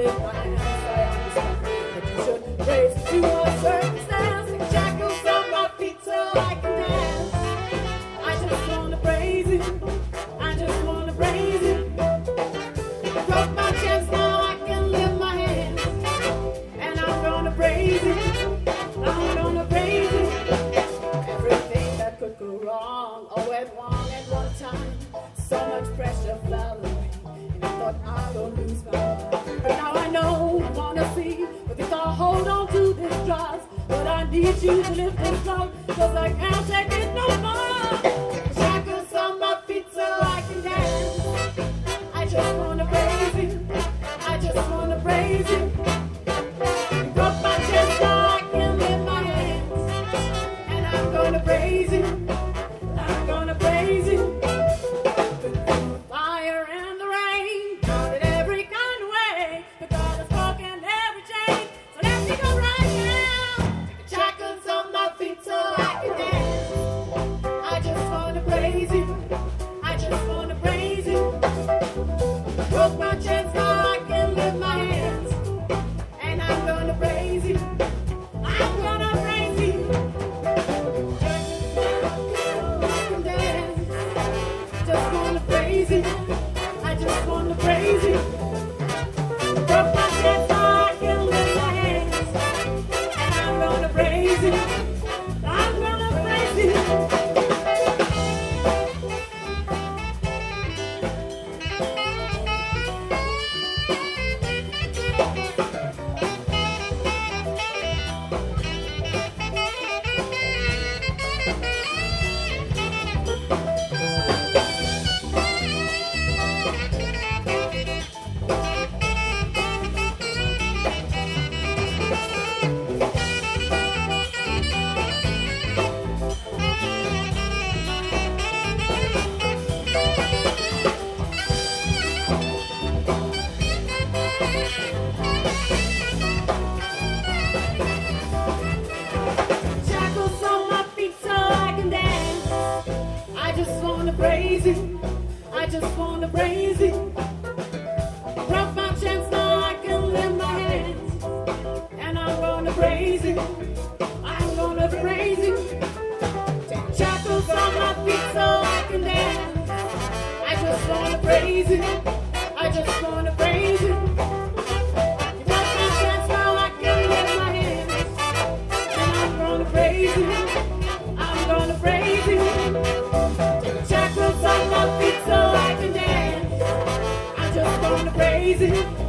lift my hands, I understand that you should praise to a circumstance. Take shackles on my feet so I can dance. I just wanna praise Him. I just wanna praise Him. Broke my chest, now I can lift my hands, and I'm gonna praise Him. I'm gonna praise Him. Everything that could go wrong, oh, went wrong at one time. So much pressure fell away, and I thought I would lose my mind. But now I know, I wanna see, but if I hold on to this trust, but I need you to lift this load, 'cause I can't take it no more. Shackles on my feet so I can dance. I just wanna praise Him. I just wanna praise Him. You broke my chest so I can lift my hands, and I'm gonna praise Him. I'm gonna praise Him. Fire and the rain, down in every kind of way. But God has broken every chain, so let me go right now. Take the shackles on my feet so I can dance. I just wanna praise Him. I just wanna praise Him. Broke my chest so I can lift my hands, and I'm gonna praise Him. I'm gonna praise Him. I can dance. Just wanna praise Him. I just wanna praise Him. Broke my chest so I can lift my hands, and I'm gonna praise Him. I'm gonna praise Him. Shackles on my feet so I can dance. I just wanna praise Him. I just wanna praise Him. Broke my chance so I can lift my hands, and I'm gonna praise Him. I'm gonna praise Him. Take shackles on my feet so I can dance. I just wanna praise Him. I just wanna praise Him. You broke my chance so I can lift my hands, and I'm gonna praise Him. I'm gonna praise Him. Take shackles on my feet so I can dance. I just wanna praise Him.